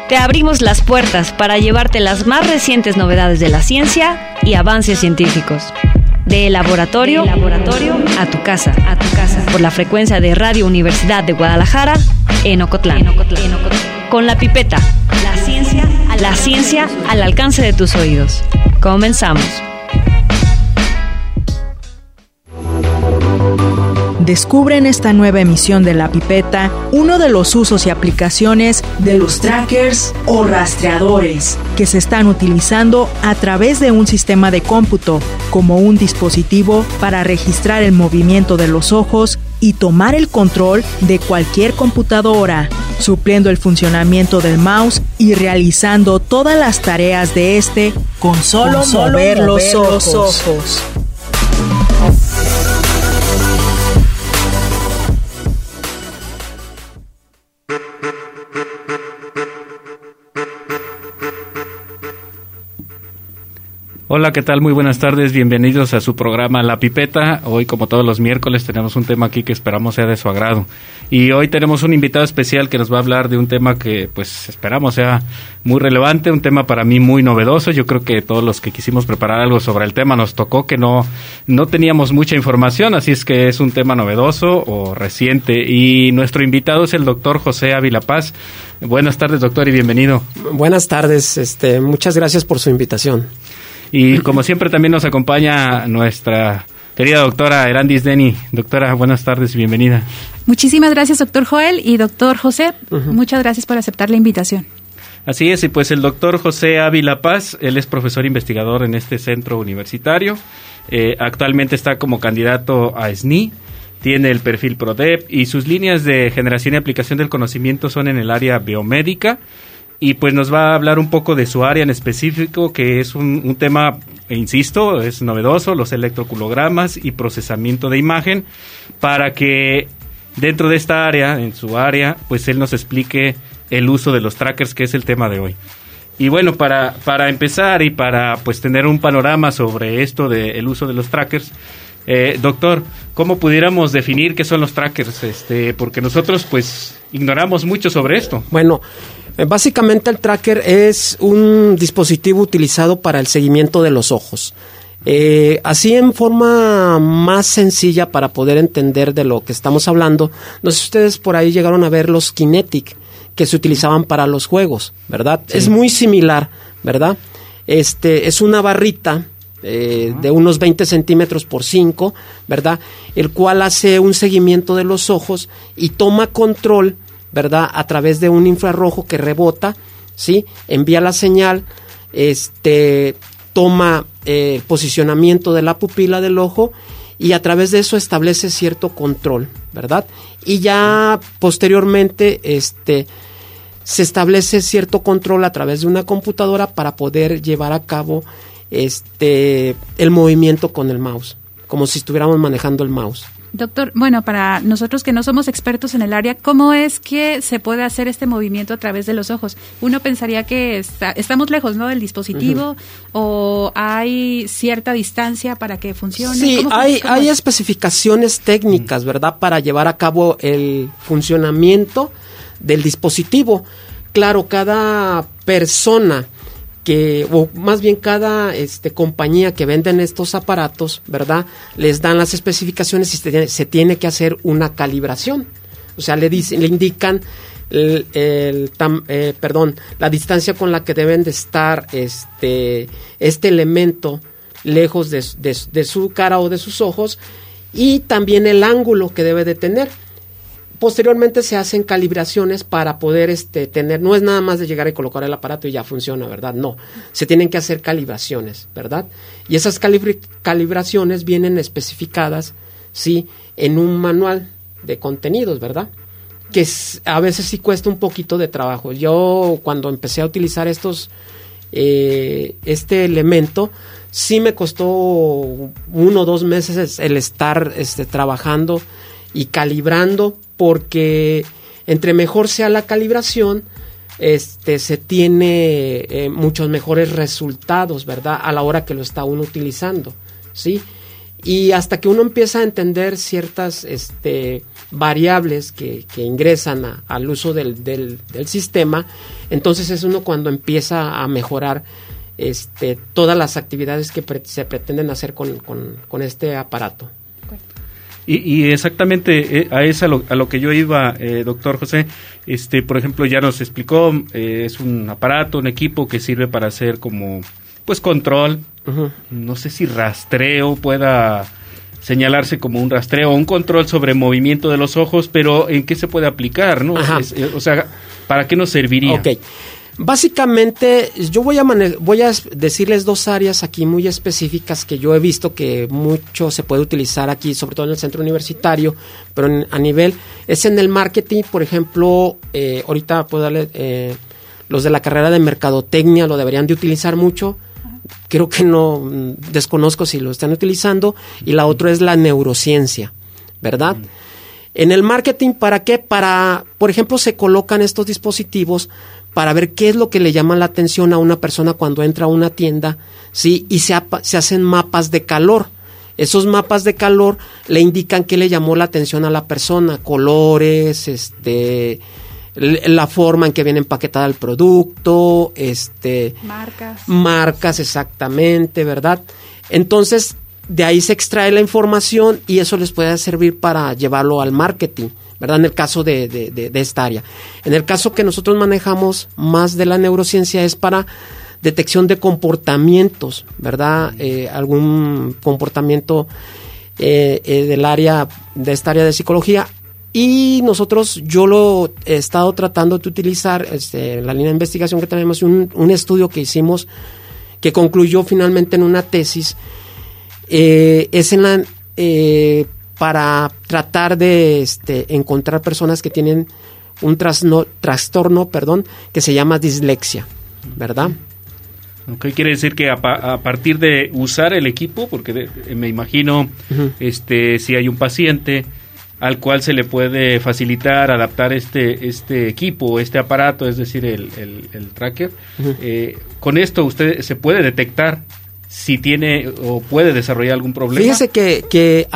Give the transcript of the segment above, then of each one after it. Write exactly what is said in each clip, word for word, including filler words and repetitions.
Te abrimos las puertas para llevarte las más recientes novedades de la ciencia y avances científicos. De laboratorio, de laboratorio a tu casa, a tu casa, por la frecuencia de Radio Universidad de Guadalajara en Ocotlán. En Ocotlán, en Ocotlán. Con la pipeta, la ciencia, la ciencia al alcance de tus oídos. Comenzamos. Descubre en esta nueva emisión de La Pipeta uno de los usos y aplicaciones de los trackers o rastreadores que se están utilizando a través de un sistema de cómputo como un dispositivo para registrar el movimiento de los ojos y tomar el control de cualquier computadora, supliendo el funcionamiento del mouse y realizando todas las tareas de este con solo, con solo mover, mover los ojos. Los ojos. Hola, ¿qué tal? Muy buenas tardes, bienvenidos a su programa La Pipeta. Hoy, como todos los miércoles, tenemos un tema aquí que esperamos sea de su agrado. Y hoy tenemos un invitado especial que nos va a hablar de un tema que, pues, esperamos sea muy relevante, un tema para mí muy novedoso. Yo creo que todos los que quisimos preparar algo sobre el tema nos tocó que no, no teníamos mucha información, así es que es un tema novedoso o reciente. Y nuestro invitado es el doctor José Ávila Paz. Buenas tardes, doctor, y bienvenido. Buenas tardes, este, muchas gracias por su invitación. Y como siempre también nos acompaña nuestra querida doctora Erandis Deni. Doctora, buenas tardes y bienvenida. Muchísimas gracias, doctor Joel y doctor José. Uh-huh. Muchas gracias por aceptar la invitación. Así es, y pues el doctor José Ávila Paz, él es profesor investigador en este centro universitario. Eh, actualmente está como candidato a S N I, tiene el perfil PRODEP y sus líneas de generación y aplicación del conocimiento son en el área biomédica. Y pues nos va a hablar un poco de su área en específico, que es un, un tema, insisto, es novedoso, los electroculogramas y procesamiento de imagen, para que dentro de esta área, en su área, pues él nos explique el uso de los trackers, que es el tema de hoy. Y bueno, para, para empezar y para pues tener un panorama sobre esto del uso de los trackers, eh, doctor, ¿cómo pudiéramos definir qué son los trackers? Este, porque nosotros pues ignoramos mucho sobre esto. Bueno, básicamente el tracker es un dispositivo utilizado para el seguimiento de los ojos. Eh, así en forma más sencilla para poder entender de lo que estamos hablando, no sé si ustedes por ahí llegaron a ver los Kinetic que se utilizaban para los juegos, ¿verdad? Sí. Es muy similar, ¿verdad? Este, es una barrita eh, uh-huh. de unos veinte centímetros por cinco, ¿verdad? El cual hace un seguimiento de los ojos y toma control, ¿verdad? A través de un infrarrojo que rebota, ¿sí? Envía la señal, este, toma eh, el posicionamiento de la pupila del ojo y a través de eso establece cierto control, ¿verdad? Y ya posteriormente, este, se establece cierto control a través de una computadora para poder llevar a cabo, este, el movimiento con el mouse, como si estuviéramos manejando el mouse. Doctor, bueno, para nosotros que no somos expertos en el área, ¿cómo es que se puede hacer este movimiento a través de los ojos? Uno pensaría que está, estamos lejos, ¿no?, del dispositivo, uh-huh. o hay cierta distancia para que funcione. Sí, ¿Cómo, hay, cómo hay especificaciones técnicas, ¿verdad?, para llevar a cabo el funcionamiento del dispositivo. Claro, cada persona que, o más bien cada este, compañía que venden estos aparatos, ¿verdad?, les dan las especificaciones y se, se tiene que hacer una calibración. O sea, le dicen, le indican el, el tam, eh, perdón, la distancia con la que deben de estar este, este elemento lejos de, de, de su cara o de sus ojos, y también el ángulo que debe de tener. Posteriormente se hacen calibraciones para poder este, tener, no es nada más de llegar y colocar el aparato y ya funciona, ¿verdad? No, se tienen que hacer calibraciones, ¿verdad? Y esas calibri- calibraciones vienen especificadas, sí, en un manual de contenidos, ¿verdad? Que es, a veces sí cuesta un poquito de trabajo. Yo cuando empecé a utilizar estos, eh, este elemento, sí me costó uno o dos meses el estar este, trabajando y calibrando, porque entre mejor sea la calibración, este se tiene eh, muchos mejores resultados, ¿verdad?, a la hora que lo está uno utilizando, ¿sí? y hasta que uno empieza a entender ciertas este, variables que, que ingresan a, al uso del, del, del sistema, entonces es uno cuando empieza a mejorar este, todas las actividades que pre- se pretenden hacer con, con, con este aparato. Y, y exactamente eh, a eso a lo, a lo que yo iba, eh, doctor José, este, por ejemplo, ya nos explicó, eh, es un aparato, un equipo que sirve para hacer como, pues, control, uh-huh. no sé si rastreo pueda señalarse como un rastreo, un control sobre movimiento de los ojos, pero ¿en qué se puede aplicar, no? Es, es, o sea, ¿para qué nos serviría? Ok. Básicamente, yo voy a mane- voy a decirles dos áreas aquí muy específicas que yo he visto que mucho se puede utilizar aquí, sobre todo en el centro universitario, pero en, a nivel, es en el marketing, por ejemplo, eh, ahorita puedo darle, eh, los de la carrera de mercadotecnia lo deberían de utilizar mucho, creo que no, desconozco si lo están utilizando, y la otra es la neurociencia, ¿verdad? Mm. En el marketing, ¿para qué? Para, por ejemplo, se colocan estos dispositivos para ver qué es lo que le llama la atención a una persona cuando entra a una tienda, ¿sí? Y se, apa- se hacen mapas de calor. Esos mapas de calor le indican qué le llamó la atención a la persona, colores, este, l- la forma en que viene empaquetada el producto, este, marcas. Marcas, exactamente, ¿verdad? Entonces, de ahí se extrae la información y eso les puede servir para llevarlo al marketing, ¿verdad? En el caso de, de, de, de esta área. En el caso que nosotros manejamos más de la neurociencia es para detección de comportamientos, ¿verdad? Eh, algún comportamiento eh, eh, del área, de esta área de psicología. Y nosotros, yo lo he estado tratando de utilizar, este, en la línea de investigación que tenemos, un, un estudio que hicimos que concluyó finalmente en una tesis, eh, es en la... Eh, para tratar de este, encontrar personas que tienen un trasno, trastorno, perdón, que se llama dislexia, ¿verdad? Ok, quiere decir que a, pa- a partir de usar el equipo, porque de, me imagino, uh-huh. este, si hay un paciente al cual se le puede facilitar, adaptar este este equipo, este aparato, es decir, el, el, el tracker, uh-huh. eh, con esto usted se puede detectar si tiene o puede desarrollar algún problema. Fíjese que, que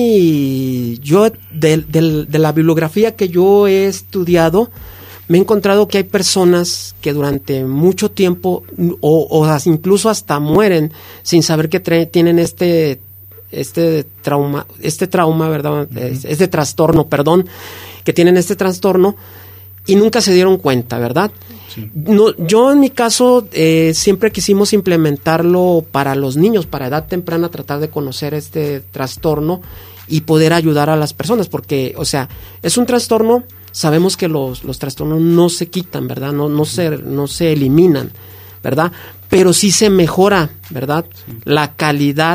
hay, yo de, de, de la bibliografía que yo he estudiado, me he encontrado que hay personas que durante mucho tiempo o, o incluso hasta mueren sin saber que tra- tienen este este trauma, este trauma, ¿verdad? Uh-huh. Este trastorno, perdón, que tienen este trastorno y nunca se dieron cuenta, ¿verdad? Sí. No, yo en mi caso eh, siempre quisimos implementarlo para los niños, para edad temprana, tratar de conocer este trastorno y poder ayudar a las personas, porque, o sea, es un trastorno, sabemos que los, los trastornos no se quitan, ¿verdad? No, no, se, no se eliminan, ¿verdad? Pero sí se mejora, ¿verdad? Sí. La calidad,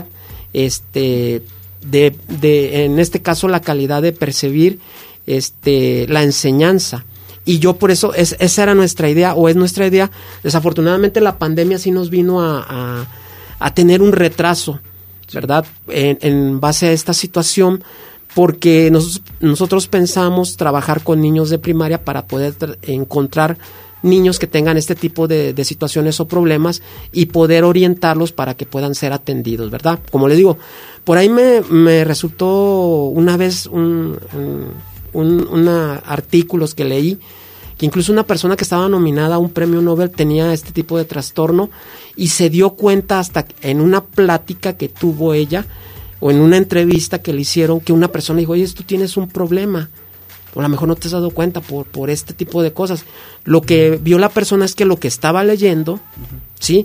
este, de, de, en este caso, la calidad de percibir este, la enseñanza. Y yo por eso, es, esa era nuestra idea, o es nuestra idea. Desafortunadamente la pandemia sí nos vino a, a, a tener un retraso, ¿verdad? En, en base a esta situación, porque nos, nosotros pensamos trabajar con niños de primaria para poder tra- encontrar niños que tengan este tipo de, de situaciones o problemas y poder orientarlos para que puedan ser atendidos, ¿verdad? Como le digo, por ahí me, me resultó una vez un... un Un, una artículos que leí que incluso una persona que estaba nominada a un premio Nobel tenía este tipo de trastorno y se dio cuenta hasta en una plática que tuvo ella o en una entrevista que le hicieron que una persona dijo, oye, tú tienes un problema, o a lo mejor no te has dado cuenta por, por este tipo de cosas. Lo que vio la persona es que lo que estaba leyendo, uh-huh. ¿sí?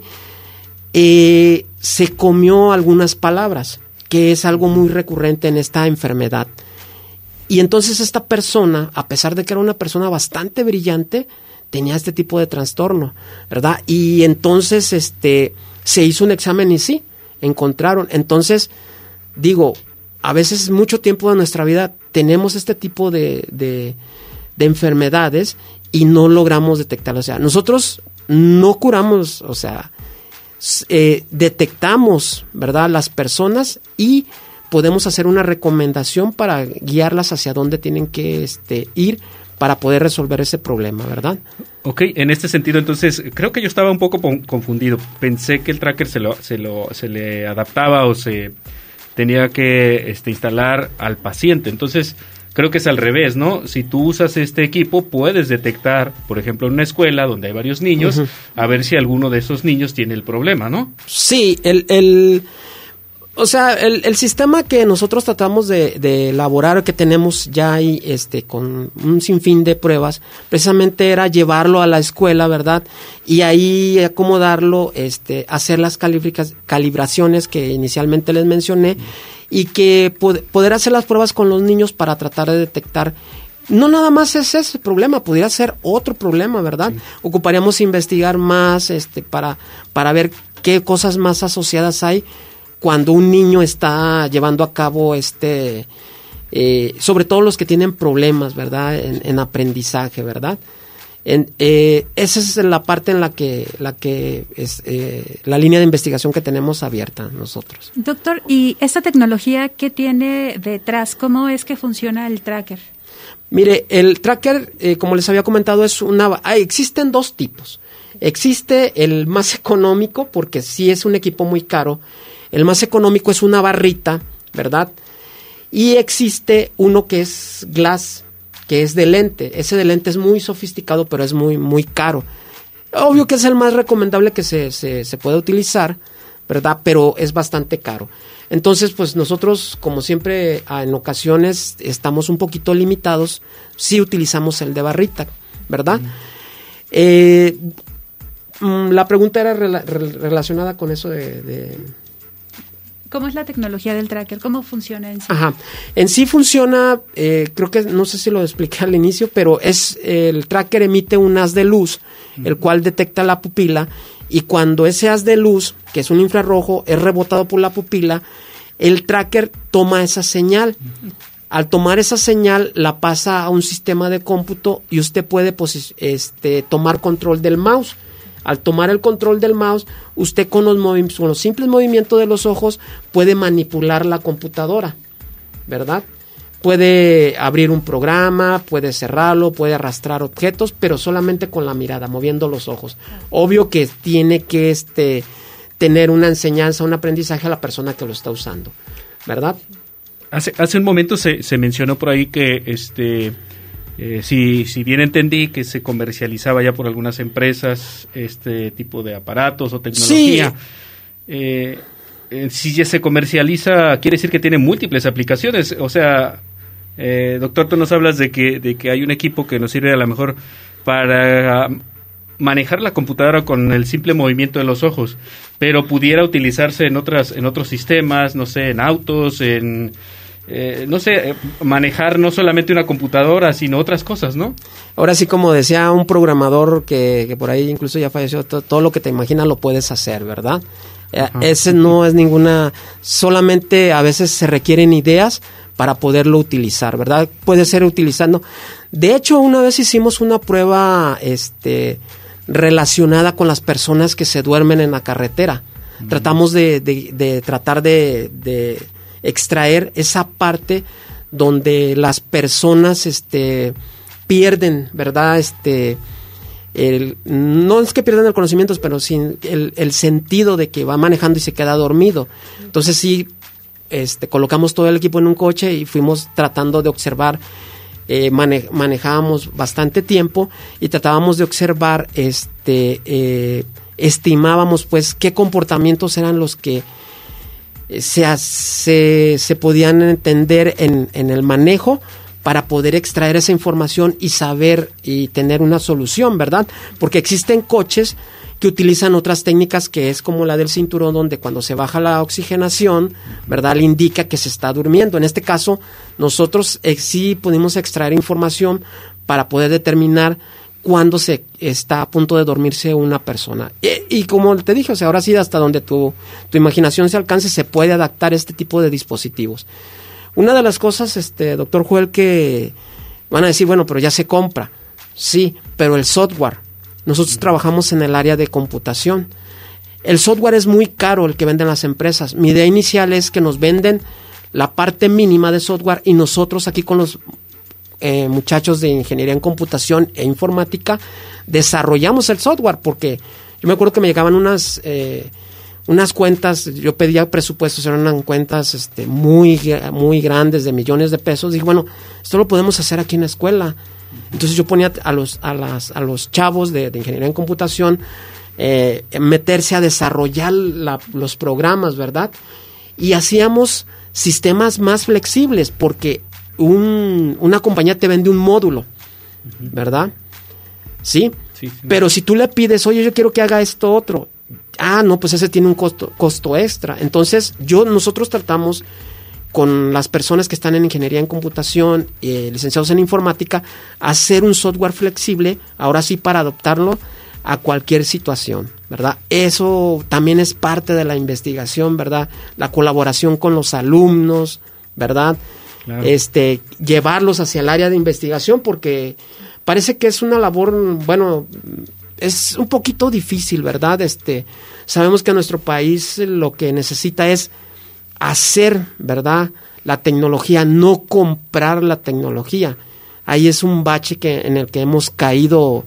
Eh, se comió algunas palabras, que es algo muy recurrente en esta enfermedad. Y entonces esta persona, a pesar de que era una persona bastante brillante, tenía este tipo de trastorno, ¿verdad? Y entonces este se hizo un examen y sí, encontraron. Entonces, digo, a veces mucho tiempo de nuestra vida tenemos este tipo de, de, de enfermedades y no logramos detectarlo. O sea, nosotros no curamos, o sea, eh, detectamos, ¿verdad?, las personas y podemos hacer una recomendación para guiarlas hacia dónde tienen que este, ir para poder resolver ese problema, ¿verdad? Ok, en este sentido, entonces, creo que yo estaba un poco confundido. Pensé que el tracker se lo, se lo, se le adaptaba o se tenía que este, instalar al paciente. Entonces, creo que es al revés, ¿no? Si tú usas este equipo, puedes detectar, por ejemplo, en una escuela donde hay varios niños, uh-huh. a ver si alguno de esos niños tiene el problema, ¿no? Sí, el... el... O sea, el, el sistema que nosotros tratamos de, de elaborar, que tenemos ya ahí este, con un sinfín de pruebas, precisamente era llevarlo a la escuela, ¿verdad? Y ahí acomodarlo, este, hacer las calibraciones que inicialmente les mencioné, y que pod- poder hacer las pruebas con los niños para tratar de detectar. No nada más es ese problema, pudiera ser otro problema, ¿verdad? Sí. Ocuparíamos investigar más este, para, para ver qué cosas más asociadas hay cuando un niño está llevando a cabo este, eh, sobre todo los que tienen problemas, ¿verdad? En, en aprendizaje, ¿verdad? En, eh, esa es la parte en la que, la que es eh, la línea de investigación que tenemos abierta nosotros. Doctor, ¿y esta tecnología qué tiene detrás? ¿Cómo es que funciona el tracker? Mire, el tracker, eh, como les había comentado, es una, ah, existen dos tipos. Existe el más económico, porque sí es un equipo muy caro. El más económico es una barrita, ¿verdad? Y existe uno que es glass, que es de lente. Ese de lente es muy sofisticado, pero es muy, muy caro. Obvio que es el más recomendable que se, se, se puede utilizar, ¿verdad? Pero es bastante caro. Entonces, pues nosotros, como siempre, en ocasiones estamos un poquito limitados si utilizamos el de barrita, ¿verdad? Mm. Eh, la pregunta era rela- relacionada con eso de... de ¿Cómo es la tecnología del tracker? ¿Cómo funciona en sí? Ajá. En sí funciona, eh, creo que, no sé si lo expliqué al inicio, pero es el tracker emite un haz de luz, uh-huh. el cual detecta la pupila, y cuando ese haz de luz, que es un infrarrojo, es rebotado por la pupila, el tracker toma esa señal. Uh-huh. Al tomar esa señal, la pasa a un sistema de cómputo y usted puede posi- este, tomar control del mouse. Al tomar el control del mouse, usted con los, movi- con los simples movimientos de los ojos puede manipular la computadora, ¿verdad? Puede abrir un programa, puede cerrarlo, puede arrastrar objetos, pero solamente con la mirada, moviendo los ojos. Obvio que tiene que este, tener una enseñanza, un aprendizaje a la persona que lo está usando, ¿verdad? Hace, hace un momento se, se mencionó por ahí que este... Eh, si, si bien entendí que se comercializaba ya por algunas empresas este tipo de aparatos o tecnología, sí. eh, eh, si ya se comercializa, quiere decir que tiene múltiples aplicaciones. O sea, eh, doctor, tú nos hablas de que, de que hay un equipo que nos sirve a lo mejor para manejar la computadora con el simple movimiento de los ojos, pero pudiera utilizarse en otras, en otros sistemas, no sé, en autos, en... Eh, no sé, eh, manejar no solamente una computadora, sino otras cosas, ¿no? Ahora sí, como decía un programador que, que por ahí incluso ya falleció, to, todo lo que te imaginas lo puedes hacer, ¿verdad? Eh, ese no es ninguna, solamente a veces se requieren ideas para poderlo utilizar, ¿verdad? Puede ser utilizando. De hecho, una vez hicimos una prueba este, relacionada con las personas que se duermen en la carretera. Mm. Tratamos de, de, de tratar de... de extraer esa parte donde las personas este pierden, ¿verdad? Este el, no es que pierdan el conocimiento, pero sin el, el sentido de que va manejando y se queda dormido. Entonces sí, este colocamos todo el equipo en un coche y fuimos tratando de observar, eh, mane, manejábamos bastante tiempo y tratábamos de observar, este eh, estimábamos pues qué comportamientos eran los que Se, se, se podían entender en, en el manejo para poder extraer esa información y saber y tener una solución, ¿verdad? Porque existen coches que utilizan otras técnicas que es como la del cinturón, donde cuando se baja la oxigenación, ¿verdad?, le indica que se está durmiendo. En este caso, nosotros eh, sí pudimos extraer información para poder determinar cuando se está a punto de dormirse una persona. Y, y como te dije, o sea, ahora sí, hasta donde tu, tu imaginación se alcance, se puede adaptar este tipo de dispositivos. Una de las cosas, este, doctor Joel, que van a decir, bueno, pero ya se compra. Sí, pero el software. Nosotros trabajamos en el área de computación. El software es muy caro, el que venden las empresas. Mi idea inicial es que nos venden la parte mínima de software y nosotros aquí con los Eh, muchachos de ingeniería en computación e informática desarrollamos el software, porque yo me acuerdo que me llegaban unas eh, unas cuentas, yo pedía presupuestos, eran cuentas este, muy, muy grandes, de millones de pesos. Dije, bueno, esto lo podemos hacer aquí en la escuela. Entonces yo ponía a los, a las, a los chavos de, de ingeniería en computación eh, meterse a desarrollar la, los programas, ¿verdad? Y hacíamos sistemas más flexibles, porque un, una compañía te vende un módulo, ¿verdad? ¿Sí? Sí, sí. Pero si tú le pides, oye, yo quiero que haga esto otro, ah, no, pues ese tiene un costo, costo extra. Entonces, yo, nosotros tratamos con las personas que están en ingeniería en computación, eh, licenciados en informática, hacer un software flexible, ahora sí, para adaptarlo a cualquier situación, ¿verdad? Eso también es parte de la investigación, ¿verdad? La colaboración con los alumnos, ¿verdad? Claro. Este, llevarlos hacia el área de investigación, porque parece que es una labor, bueno, es un poquito difícil, ¿verdad? Este, sabemos que nuestro país lo que necesita es hacer, ¿verdad?, la tecnología, no comprar la tecnología. Ahí es un bache que, en el que hemos caído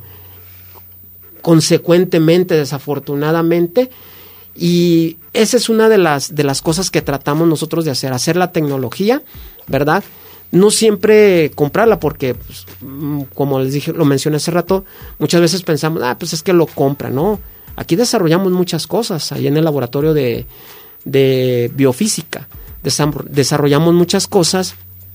consecuentemente, desafortunadamente, y esa es una de las, de las cosas que tratamos nosotros de hacer, hacer la tecnología, ¿verdad? No siempre comprarla, porque, pues, como les dije, lo mencioné hace rato, muchas veces pensamos, ah, pues es que lo compra, ¿no? Aquí desarrollamos muchas cosas, ahí en el laboratorio de de biofísica, desarrollamos muchas cosas,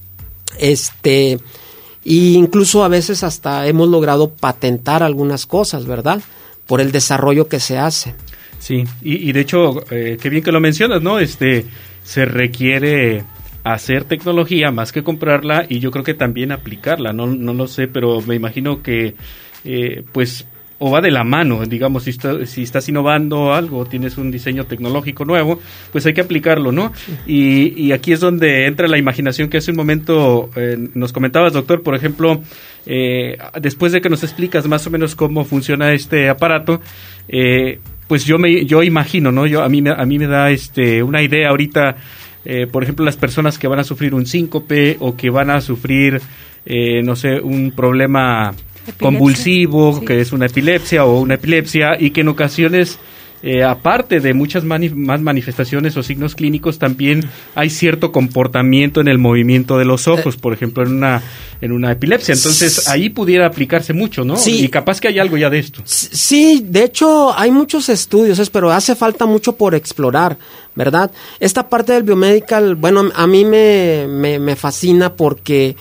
este, e incluso a veces hasta hemos logrado patentar algunas cosas, ¿verdad?, por el desarrollo que se hace. Sí, y, y de hecho, eh, qué bien que lo mencionas, ¿no? Este, se requiere hacer tecnología más que comprarla, y yo creo que también aplicarla, no, no lo sé, pero me imagino que, eh, pues, o va de la mano, digamos, si, está, si estás innovando algo, tienes un diseño tecnológico nuevo, pues hay que aplicarlo, ¿no? Y, y aquí es donde entra la imaginación que hace un momento eh, nos comentabas, doctor, por ejemplo, eh, después de que nos explicas más o menos cómo funciona este aparato, eh, pues yo me yo imagino, ¿no? Yo a mí me, a mí me da este una idea ahorita, eh, por ejemplo, las personas que van a sufrir un síncope o que van a sufrir, eh, no sé, un problema Epilepsia. convulsivo, sí. que es una epilepsia o una epilepsia, y que en ocasiones, eh, aparte de muchas mani- más manifestaciones o signos clínicos, también hay cierto comportamiento en el movimiento de los ojos, por ejemplo, en una en una epilepsia. Entonces, ahí pudiera aplicarse mucho, ¿no? Sí. Y capaz que hay algo ya de esto. Sí, de hecho, hay muchos estudios, pero hace falta mucho por explorar, ¿verdad? Esta parte del biomedical, bueno, a mí me, me, me fascina, porque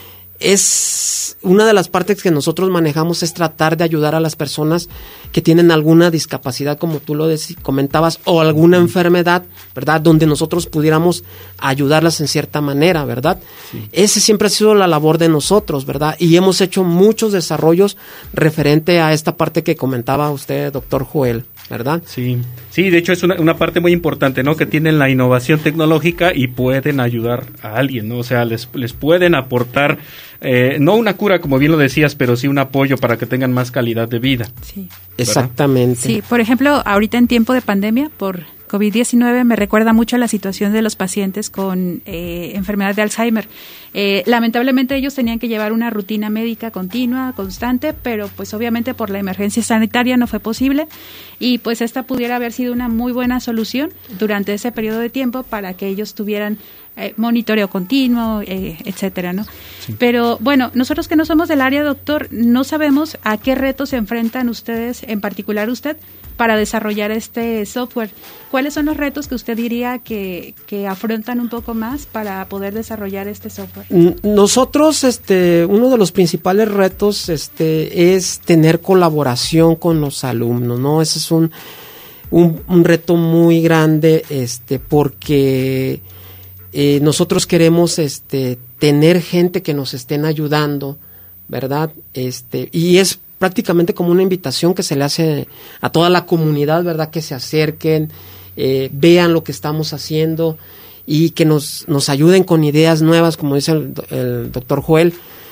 es una de las partes que nosotros manejamos, es tratar de ayudar a las personas que tienen alguna discapacidad, como tú lo dec- comentabas, o alguna enfermedad, ¿verdad?, donde nosotros pudiéramos ayudarlas en cierta manera, ¿verdad? Sí. Ese siempre ha sido la labor de nosotros, ¿verdad? Y hemos hecho muchos desarrollos referente a esta parte que comentaba usted, doctor Joel, ¿verdad? Sí, sí, de hecho es una, una parte muy importante, ¿no? Que tienen la innovación tecnológica y pueden ayudar a alguien, ¿no? O sea, les, les pueden aportar, eh, no una cura, como bien lo decías, pero sí un apoyo para que tengan más calidad de vida. Sí. Exactamente. Sí, por ejemplo, ahorita en tiempo de pandemia por covid diecinueve me recuerda mucho a la situación de los pacientes con eh, enfermedad de Alzheimer. Eh, lamentablemente ellos tenían que llevar una rutina médica continua, constante, pero pues obviamente por la emergencia sanitaria no fue posible, y pues esta pudiera haber sido una muy buena solución durante ese periodo de tiempo para que ellos tuvieran eh, monitoreo continuo, eh, etcétera, ¿no? Sí. Pero bueno, nosotros que no somos del área, doctor, no sabemos a qué retos se enfrentan ustedes, en particular usted, para desarrollar este software. ¿Cuáles son los retos que usted diría que, que afrontan un poco más para poder desarrollar este software? Nosotros, este, uno de los principales retos, este, es tener colaboración con los alumnos, ¿no? Ese es un, un, un reto muy grande, este, porque eh, nosotros queremos, este, tener gente que nos estén ayudando, ¿verdad? Este, y es prácticamente como una invitación que se le hace a toda la comunidad, ¿verdad?, que se acerquen, eh, vean lo que estamos haciendo y que nos, nos ayuden con ideas nuevas, como dice el, el doctor Joel.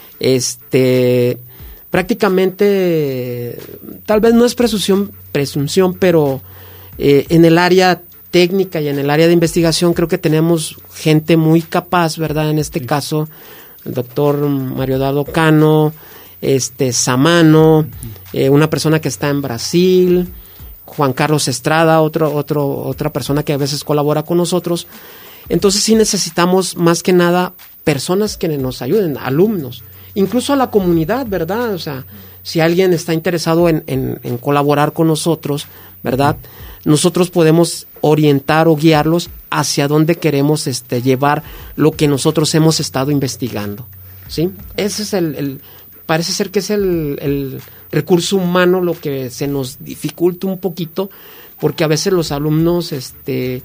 Este, prácticamente, tal vez no es presunción, presunción pero eh, en el área técnica y en el área de investigación creo que tenemos gente muy capaz, ¿verdad? En este sí. caso, el doctor Mario Eduardo Cano, este Samano, eh, una persona que está en Brasil, Juan Carlos Estrada, otro, otro, otra persona que a veces colabora con nosotros. Entonces sí necesitamos más que nada personas que nos ayuden, alumnos, incluso a la comunidad, ¿verdad? O sea, si alguien está interesado en, en, en colaborar con nosotros, ¿verdad? Nosotros podemos orientar o guiarlos hacia dónde queremos este, llevar lo que nosotros hemos estado investigando, ¿sí? Ese es el, el parece ser que es el, el recurso humano lo que se nos dificulta un poquito, porque a veces los alumnos, este,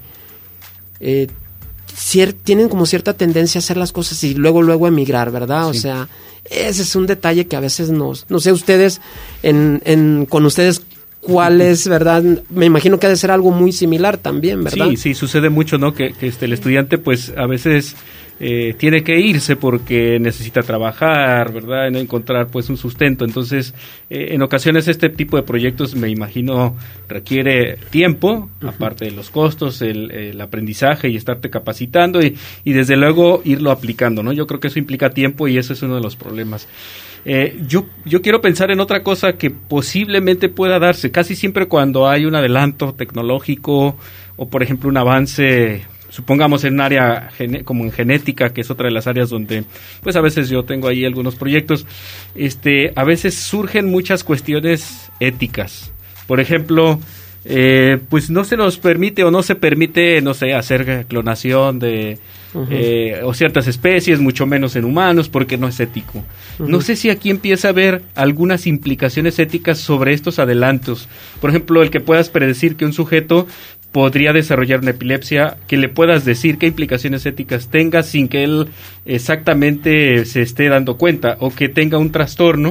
eh, cier- tienen como cierta tendencia a hacer las cosas y luego, luego emigrar, ¿verdad? Sí. O sea, ese es un detalle que a veces nos, no sé, ustedes, en, en, con ustedes, ¿cuál es, verdad? Me imagino que ha de ser algo muy similar también, ¿verdad? Sí, sí, sucede mucho, ¿no? Que, que este, el estudiante, pues, a veces eh, tiene que irse porque necesita trabajar, ¿verdad? No encontrar, pues, un sustento. Entonces, eh, en ocasiones este tipo de proyectos, me imagino, requiere tiempo, uh-huh. aparte de los costos, el, el aprendizaje y estarte capacitando y, y, desde luego, irlo aplicando, ¿no? Yo creo que eso implica tiempo y ese es uno de los problemas. Eh, yo, yo quiero pensar en otra cosa que posiblemente pueda darse. Casi siempre cuando hay un adelanto tecnológico o, por ejemplo, un avance, supongamos en un área gene- como en genética, que es otra de las áreas donde, pues a veces yo tengo ahí algunos proyectos, este, a veces surgen muchas cuestiones éticas. Por ejemplo, eh, pues no se nos permite o no se permite, no sé, hacer clonación de uh-huh. eh, o ciertas especies, mucho menos en humanos, porque no es ético. Uh-huh. No sé si aquí empieza a haber algunas implicaciones éticas sobre estos adelantos. Por ejemplo, el que puedas predecir que un sujeto podría desarrollar una epilepsia, que le puedas decir qué implicaciones éticas tenga sin que él exactamente se esté dando cuenta, o que tenga un trastorno,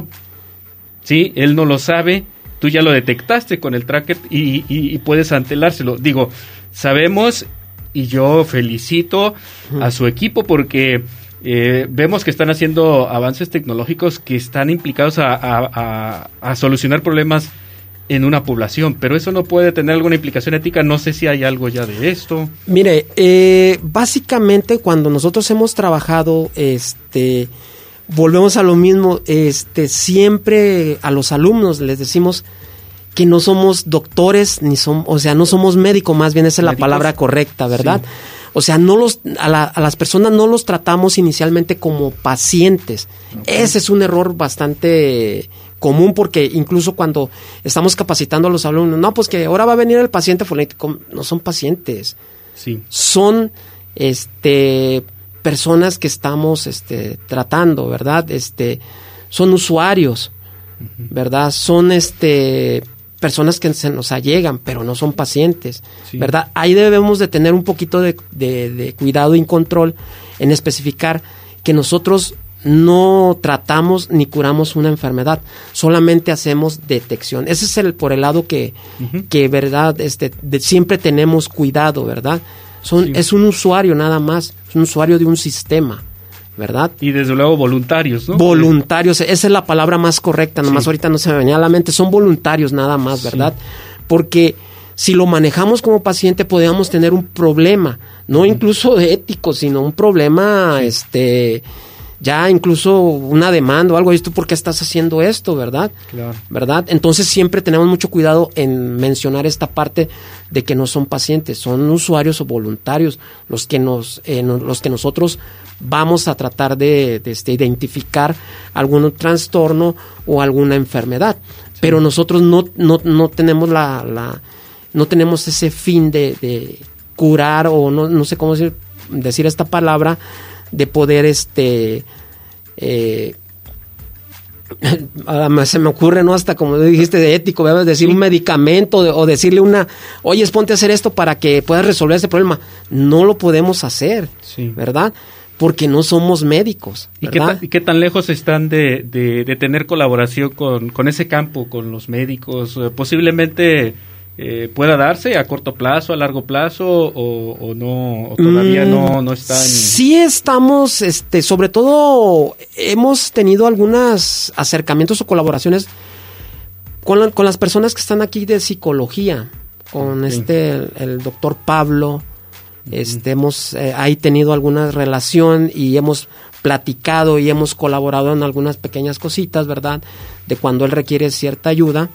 ¿sí? Él no lo sabe, tú ya lo detectaste con el tracker y, y, y puedes antelárselo. Digo, sabemos, y yo felicito uh-huh. a su equipo porque eh, vemos que están haciendo avances tecnológicos que están implicados a, a, a, a solucionar problemas en una población, pero eso no puede tener alguna implicación ética. No sé si hay algo ya de esto. Mire, eh, básicamente cuando nosotros hemos trabajado, este, volvemos a lo mismo, este, siempre a los alumnos les decimos que no somos doctores, ni somos, o sea, no somos médicos, más bien esa es la ¿Médicos? Palabra correcta, ¿verdad? Sí. O sea, no los, a, la, a las personas no los tratamos inicialmente como pacientes. Okay. Ese es un error bastante común, porque incluso cuando estamos capacitando a los alumnos, no, pues que ahora va a venir el paciente fonético, no son pacientes. Sí. Son, este, personas que estamos, este, tratando, ¿verdad? Este, son usuarios, uh-huh. ¿verdad? Son, este, personas que se nos allegan, pero no son pacientes, sí. ¿verdad? Ahí debemos de tener un poquito de, de, de cuidado y control en especificar que nosotros no tratamos ni curamos una enfermedad, solamente hacemos detección. Ese es el por el lado que, uh-huh. que verdad, este, de, siempre tenemos cuidado, ¿verdad? Son, sí. Es un usuario nada más, es un usuario de un sistema, ¿verdad? Y desde luego voluntarios, ¿no? Voluntarios, esa es la palabra más correcta, nomás sí. ahorita no se me venía a la mente, son voluntarios nada más, ¿verdad? Sí. Porque si lo manejamos como paciente podríamos tener un problema, no uh-huh. incluso ético, sino un problema, sí. este... ya incluso una demanda o algo, ¿y tú por qué estás haciendo esto, verdad? Claro. ¿Verdad? Entonces siempre tenemos mucho cuidado en mencionar esta parte de que no son pacientes, son usuarios o voluntarios los que nos, eh, no, los que nosotros vamos a tratar de, de este, identificar algún trastorno o alguna enfermedad, sí. pero nosotros no, no, no tenemos la, la, no tenemos ese fin de, de curar o no, no sé cómo decir, decir esta palabra, de poder este eh, se me ocurre, no hasta como dijiste de ético, ¿verdad? Decir sí. un medicamento de, o decirle una, oye, ponte a hacer esto para que puedas resolver ese problema. No lo podemos hacer, sí. ¿verdad? Porque no somos médicos, ¿Y qué, ta- ¿Y qué tan lejos están de, de, de tener colaboración con, con ese campo, con los médicos? Eh, posiblemente Eh, pueda darse a corto plazo, a largo plazo, o, o no, o todavía mm, no, no está en... Sí estamos, este, sobre todo hemos tenido algunos acercamientos o colaboraciones con, la, con las personas que están aquí de psicología, con okay. este, el, el doctor Pablo, uh-huh. este, hemos eh, ahí tenido alguna relación y hemos platicado y hemos colaborado en algunas pequeñas cositas, ¿verdad? De cuando él requiere cierta ayuda,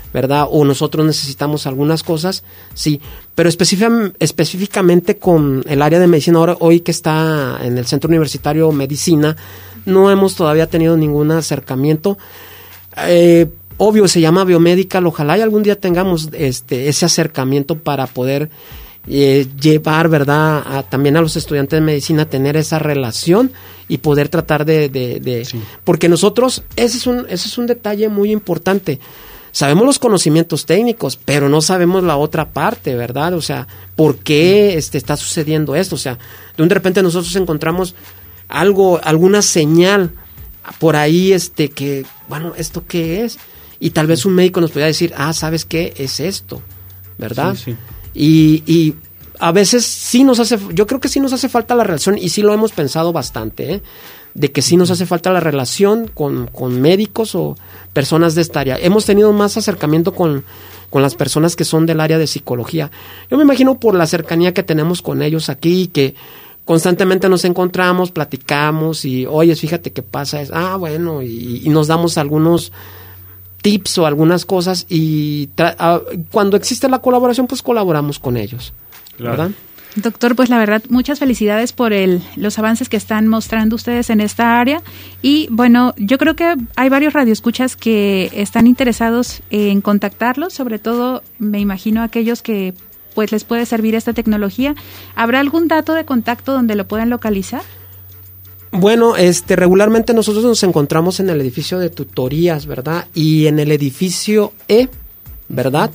¿verdad? O nosotros necesitamos algunas cosas, sí, pero específic- específicamente con el área de medicina, ahora hoy que está en el Centro Universitario Medicina, no hemos todavía tenido ningún acercamiento. Eh, obvio, se llama Biomedical, ojalá y algún día tengamos este ese acercamiento para poder eh, llevar, ¿verdad?, a, también a los estudiantes de medicina a tener esa relación y poder tratar de... de, de sí. Porque nosotros, ese es un ese es un detalle muy importante. Sabemos los conocimientos técnicos, pero no sabemos la otra parte, ¿verdad? O sea, ¿por qué este, está sucediendo esto? O sea, de un de repente nosotros encontramos algo, alguna señal por ahí, este, que, bueno, ¿esto qué es? Y tal vez un médico nos podría decir, ah, ¿sabes qué? Es esto, ¿verdad? Sí, sí. Y, y a veces sí nos hace, yo creo que sí nos hace falta la relación, y sí lo hemos pensado bastante, ¿eh? De que sí nos hace falta la relación con, con médicos o personas de esta área. Hemos tenido más acercamiento con, con las personas que son del área de psicología. Yo me imagino por la cercanía que tenemos con ellos aquí, que constantemente nos encontramos, platicamos y, oye, fíjate qué pasa, es, ah, bueno, y, y nos damos algunos tips o algunas cosas y tra- a, cuando existe la colaboración, pues colaboramos con ellos, claro. ¿Verdad? Doctor, pues la verdad, muchas felicidades por el, los avances que están mostrando ustedes en esta área. Y bueno, yo creo que hay varios radioescuchas que están interesados en contactarlos, sobre todo me imagino aquellos que pues les puede servir esta tecnología. ¿Habrá algún dato de contacto donde lo puedan localizar? Bueno, este, regularmente nosotros nos encontramos en el edificio de tutorías, ¿verdad? Y en el edificio E, ¿verdad?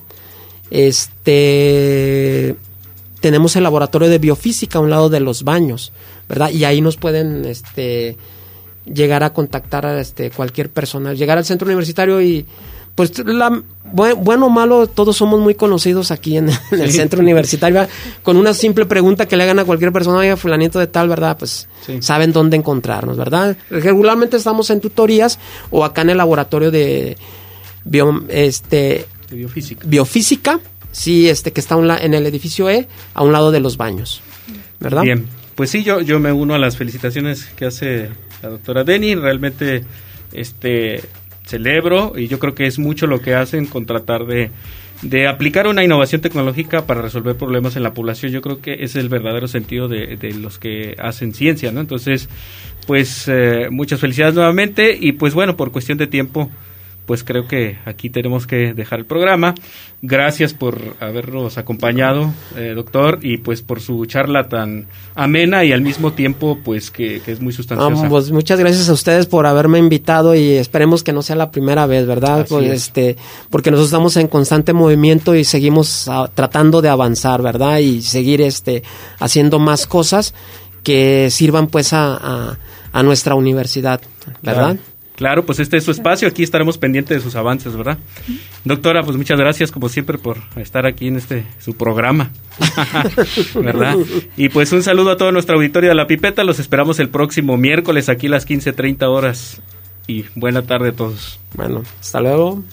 Este... tenemos el laboratorio de biofísica a un lado de los baños, ¿verdad? Y ahí nos pueden este, llegar a contactar a este, cualquier persona, llegar al centro universitario y, pues, la, bueno o malo, todos somos muy conocidos aquí en, en el sí. centro universitario, ¿verdad? Con una simple pregunta que le hagan a cualquier persona, oiga, fulanito de tal, ¿verdad? Pues sí. saben dónde encontrarnos, ¿verdad? Regularmente estamos en tutorías o acá en el laboratorio de, bio, este, de biofísica. biofísica. Sí, este que está un la- en el edificio E, a un lado de los baños, ¿verdad? Bien, pues sí, yo yo me uno a las felicitaciones que hace la doctora Denny, realmente este celebro y yo creo que es mucho lo que hacen con tratar de, de aplicar una innovación tecnológica para resolver problemas en la población. Yo creo que ese es el verdadero sentido de, de los que hacen ciencia, ¿no? Entonces, pues eh, muchas felicidades nuevamente y pues bueno, por cuestión de tiempo, pues creo que aquí tenemos que dejar el programa. Gracias por habernos acompañado, eh, doctor, y pues por su charla tan amena y al mismo tiempo pues que, que es muy sustanciosa. Ah, pues muchas gracias a ustedes por haberme invitado y esperemos que no sea la primera vez, ¿verdad? Pues, este, porque nosotros estamos en constante movimiento y seguimos a, tratando de avanzar, ¿verdad? Y seguir este haciendo más cosas que sirvan pues a, a, a nuestra universidad, ¿verdad? Claro. Claro, pues este es su espacio, aquí estaremos pendientes de sus avances, ¿verdad? Doctora, pues muchas gracias como siempre por estar aquí en este su programa, ¿verdad? Y pues un saludo a todo nuestro auditorio de La Pipeta, los esperamos el próximo miércoles aquí a las quince treinta horas y buena tarde a todos. Bueno, hasta luego.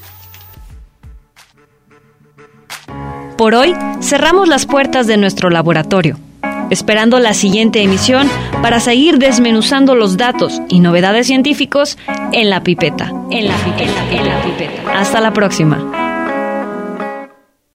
Por hoy cerramos las puertas de nuestro laboratorio, esperando la siguiente emisión para seguir desmenuzando los datos y novedades científicos en La Pipeta. En la pipeta, en la pipeta. Hasta la próxima.